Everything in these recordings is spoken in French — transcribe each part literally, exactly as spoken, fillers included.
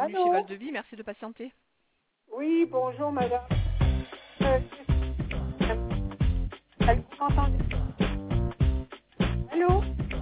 Bienvenue Allô? chez Val de Vie, merci de patienter. Oui, bonjour madame. Euh, Allô, vous m'entendez? Allô?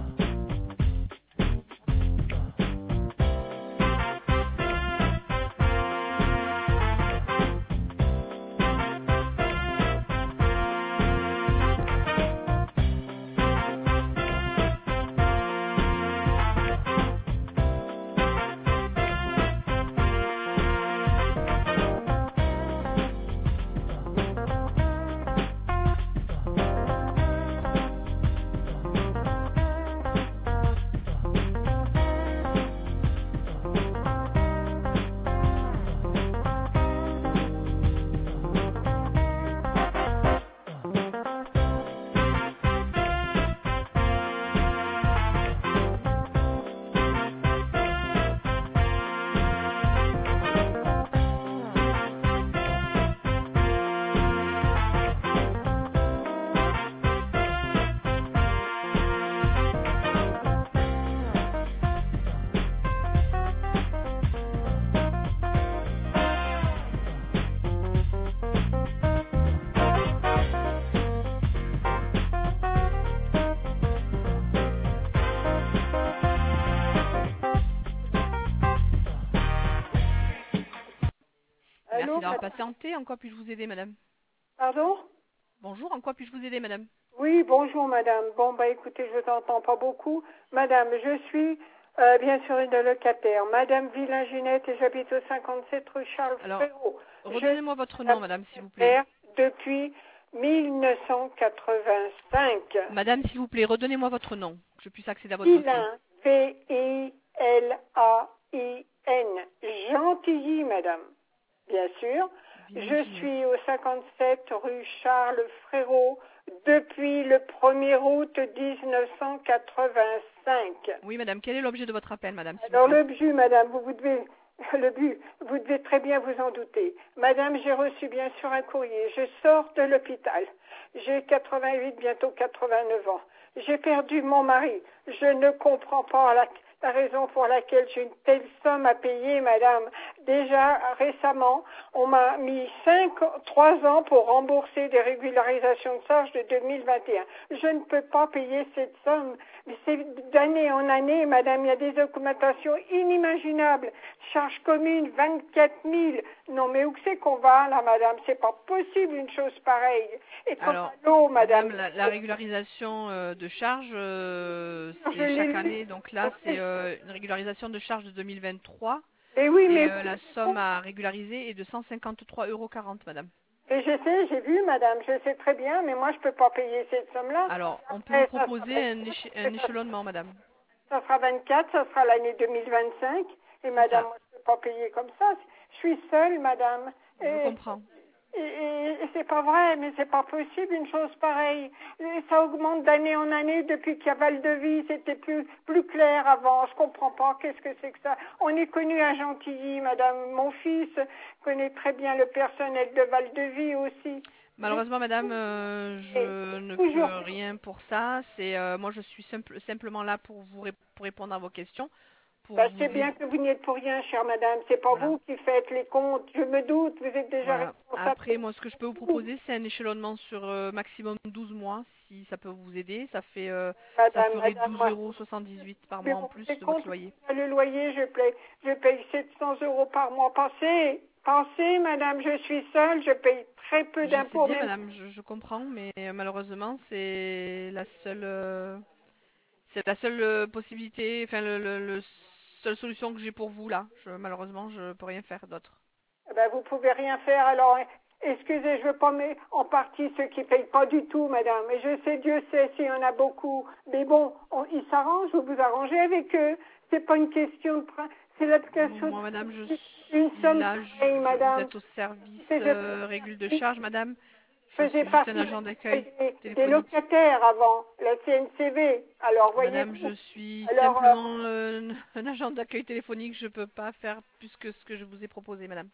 Merci Allô, d'avoir madame? patienté. En quoi puis-je vous aider, madame? Pardon? Bonjour, en quoi puis-je vous aider, madame? Oui, bonjour madame. Bon, bah écoutez, je vous entends pas beaucoup. Madame, je suis euh, bien sûr une locataire. Madame Villain-Ginette et j'habite au cinquante-sept rue Charles Alors, Frérot. redonnez-moi Je votre suis nom, madame, s'il vous plaît. locataire depuis mille neuf cent quatre-vingt-cinq. Madame, s'il vous plaît, redonnez-moi votre nom, que je puisse accéder à votre dossier. Villain, V I L A I N. Gentilly, madame. Bien sûr. Je Villain-Ginette. suis au cinquante-sept rue Charles Frérot depuis le premier août mille neuf cent quatre-vingt-cinq. Oui, madame, quel est l'objet de votre appel, madame, s'il vous Alors plaît? le but, madame, vous, vous devez le but, vous devez très bien vous en douter. Madame, j'ai reçu bien sûr un courrier. Je sors de l'hôpital. J'ai quatre-vingt-huit, bientôt quatre-vingt-neuf ans. J'ai perdu mon mari. Je ne comprends pas la, la raison pour laquelle j'ai une telle somme à payer, madame. Déjà, récemment, on m'a mis cinq, trois ans pour rembourser des régularisations de charges de deux mille vingt et un. Je ne peux pas payer cette somme. Mais c'est d'année en année, madame, il y a des augmentations inimaginables. Charges communes, vingt-quatre mille. Non, mais où c'est qu'on va, là, madame? C'est pas possible, une chose pareille. Et comme Alors, à l'eau, madame. madame, la, la régularisation euh, de charges, euh, Je c'est l'ai chaque lu. année. Donc là, c'est euh, une régularisation de charges de deux mille vingt-trois. Et oui, Et mais. euh, la somme à régulariser est de cent cinquante-trois euros quarante, madame. Et je sais, j'ai vu, madame, je sais très bien, mais moi, je peux pas payer cette somme-là. Alors, on peut Après, vous ça sera proposer un, éche- un vingt-quatre, échelonnement, madame. ça sera vingt-quatre, ça sera l'année deux mille vingt-cinq. Et C'est madame, ça. moi, je peux pas payer comme ça. Je suis seule, madame. Je Et, comprends. et, et- et c'est pas vrai, mais c'est pas possible, une chose pareille. Et ça augmente d'année en année depuis qu'il y a Val-de-Vie. C'était plus, plus clair avant. Je comprends pas. Qu'est-ce que c'est que ça? On est connu à Gentilly, madame. Mon fils connaît très bien le personnel de Val-de-Vie aussi. Malheureusement, madame, euh, je ne peux Toujours. rien pour ça. C'est euh, moi, je suis simple- simplement là pour vous ré- pour répondre à vos questions, pour Bah, vous c'est bien aider. que vous n'y êtes pour rien, chère madame. C'est pas Voilà. vous qui faites les comptes. Je me doute, vous êtes déjà Voilà. responsable. Après, moi, ce que je peux vous proposer, c'est un échelonnement sur euh, maximum douze mois, si ça peut vous aider. Ça fait, euh, ça Madame, ferait madame, douze moi, euros soixante-dix-huit par mais mois en vous plus vous de compte, votre loyer. le loyer, je paye, je paye sept cents euros par mois. Pensez, pensez, madame, je suis seule, je paye très peu Je sais d'impôts. bien, Même... madame, je, je comprends, mais euh, malheureusement, c'est la seule, euh, c'est la seule euh, possibilité, enfin, le, le, le seule solution que j'ai pour vous là. Je, malheureusement, je peux rien faire d'autre. Eh ben, vous pouvez rien faire, alors, excusez, je veux pas mettre en partie ceux qui payent pas du tout, madame. Et je sais, Dieu sait s'il y en a beaucoup. Mais bon, on- ils s'arrangent, vous vous arrangez avec eux. C'est pas une question de prin- c'est l'application Moi, madame, je d'une suis somme là, pareille, je, je- vous madame. êtes au service C'est- euh, régule de charge, madame. Je faisais suis juste un partie agent d'accueil des, des téléphonique. locataires avant, la C N C V. Alors, Madame, je voyez-vous. suis Alors, euh, simplement euh, un agent d'accueil téléphonique. Je peux pas faire plus que ce que je vous ai proposé, madame.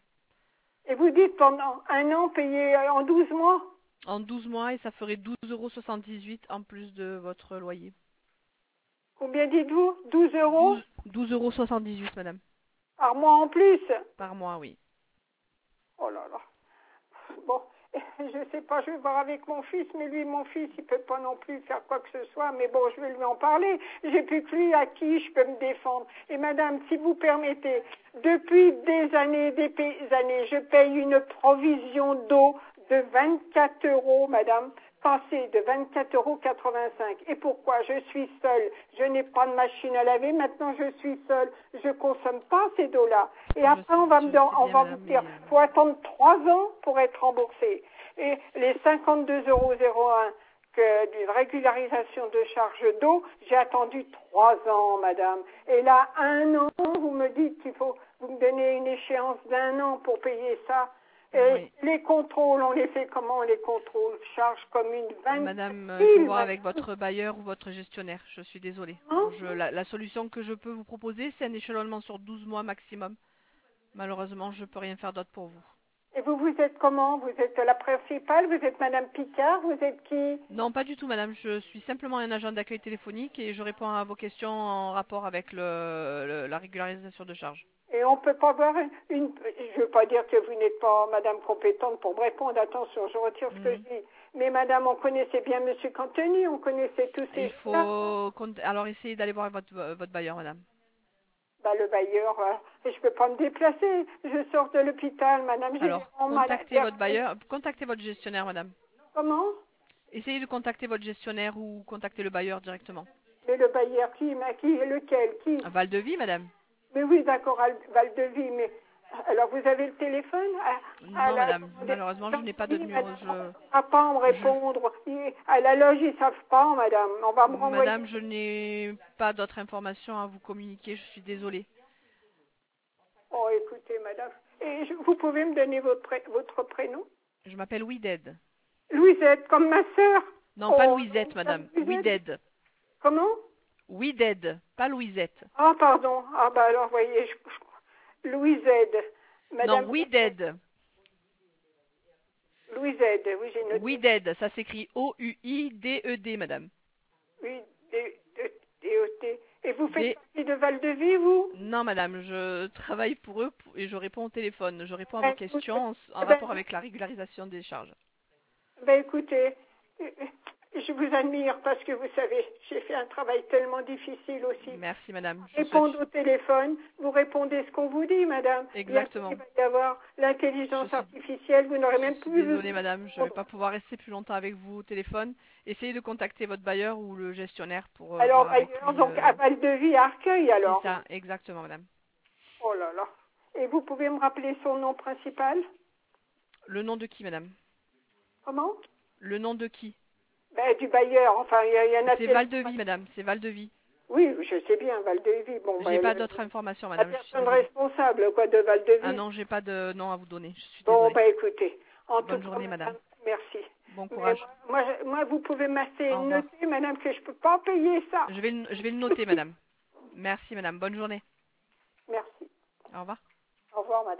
et vous dites pendant un an payé en douze mois? En douze mois, et ça ferait douze euros soixante-dix-huit en plus de votre loyer. Combien dites-vous? douze euros? douze, douze euros soixante-dix-huit, madame. Par mois en plus? Par mois, oui. Oh là là. Bon, je sais pas, je vais voir avec mon fils, mais lui, mon fils, il peut pas non plus faire quoi que ce soit, mais bon, je vais lui en parler. J'ai plus que lui à qui je peux me défendre. Et madame, si vous permettez, depuis des années, des années, je paye une provision d'eau de vingt-quatre euros, madame. Pensez, de vingt-quatre euros quatre-vingt-cinq. Et pourquoi? Je suis seule. Je n'ai pas de machine à laver. Maintenant, je suis seule. Je consomme pas ces eaux-là. Et Je après, sais, on va je me, sais on bien, va madame, me dire, mais, euh, faut attendre trois ans pour être remboursé. Et les cinquante-deux euros zéro un que d'une régularisation de charge d'eau, j'ai attendu trois ans, madame. Et là, un an, vous me dites qu'il faut, vous me donnez une échéance d'un an pour payer ça. Et oui. les contrôles, on les fait comment, les contrôles? Charge comme une vingt Madame, euh, il faut mille, voir madame. avec votre bailleur ou votre gestionnaire. Je suis désolée. Hein? Je, la, la solution que je peux vous proposer, c'est un échelonnement sur douze mois maximum. Malheureusement, je peux rien faire d'autre pour vous. Et vous, vous êtes comment? Vous êtes la principale? Vous êtes madame Picard? Vous êtes qui? Non, pas du tout, madame. Je suis simplement un agent d'accueil téléphonique et je réponds à vos questions en rapport avec le, le- la régularisation de charges. Et on peut pas voir une, une- je veux pas dire que vous n'êtes pas madame compétente pour me répondre, attention, je retire ce que je Mhm. dis. Mais madame, on connaissait bien monsieur Cantoni, on connaissait tous ces Il gens-là. faut cont- alors essayez d'aller voir votre, votre bailleur, madame. Bah, le bailleur, euh, et je peux pas me déplacer. Je sors de l'hôpital, madame, j'ai des Alors, rangs malades. contactez votre bailleur, contactez votre gestionnaire, madame. Comment? Essayez de contacter votre gestionnaire ou contacter le bailleur directement. Mais le bailleur, qui, mais qui, lequel, qui? Val de Vie, madame. Mais oui, d'accord, Al- Val-de-Vie, mais alors vous avez le téléphone à, à Non, la, madame. Malheureusement, je n'ai pas de numéro. madame, on ne Je, va pas me je, répondre. Ils- À la loge, ils savent pas, madame. On va me renvoyer. madame, je n'ai pas d'autres informations à vous communiquer. Je suis désolée. Oh, écoutez, madame. Et je- vous pouvez me donner votre, pré- votre prénom? Je m'appelle Wided. Louisette, comme ma sœur. Non, pas Oh, Louisette, madame. Louisette. Wided. Comment? Wided, pas Louisette. Ah, pardon. Ah, bah alors, voyez, je, je- Louisette. Non, Madame Wided. Louisette, oui, j'ai noté. Wided, ça s'écrit O U I D E D, madame. Oui, D- D- D O T. Et vous faites D. partie de Val-de-Vie, vous? Non, madame, je travaille pour eux pour- et je réponds au téléphone. Je réponds à Ben, vos questions en, en eh ben, rapport avec la régularisation des charges. ben, écoutez, euh, je vous admire parce que vous savez, j'ai fait un travail tellement difficile aussi. Merci, madame. Je Répondre souhaite... au téléphone, vous répondez ce qu'on vous dit, madame. Exactement. Bientôt, il va y avoir l'intelligence Je suis, artificielle, vous n'aurez je même suis plus désolée, besoin de madame. Je ne vais répondre. pas pouvoir rester plus longtemps avec vous au téléphone. Essayez de contacter votre bailleur ou le gestionnaire pour euh, Alors, voir avec ailleurs, lui. donc euh, à Val-de-Vie, à Arcueil, C'est alors. ça, exactement, madame. Oh là là. Et vous pouvez me rappeler son nom principal? Le nom de qui, madame? Comment? Le nom de qui? Ben, du bailleur, enfin, il y, y en a... C'est tel- Val de Vie, madame. C'est Val de Vie. Oui, je sais bien, Val-de-Vie. Bon, J'ai ben, pas le- d'autres informations, la madame. Je suis personne désolée. responsable, quoi, de Val-de-Vie. Ah non, j'ai pas de nom à vous donner. Je suis Bon, désolée. ben, écoutez, en Bonne tout journée, cas, madame. merci. Bon Mais courage. moi, moi, je- moi, vous pouvez m'acheter Au revoir. noter, madame, que je peux pas payer ça. Je vais, le- je vais le noter, madame. Merci, madame. Bonne journée. Merci. Au revoir. Au revoir, madame.